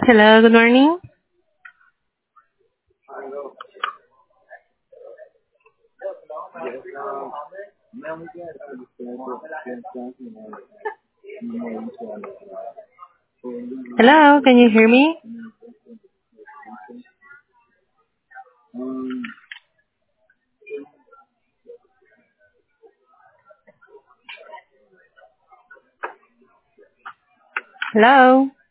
Hello, good morning. Hello, can you hear me? Hello.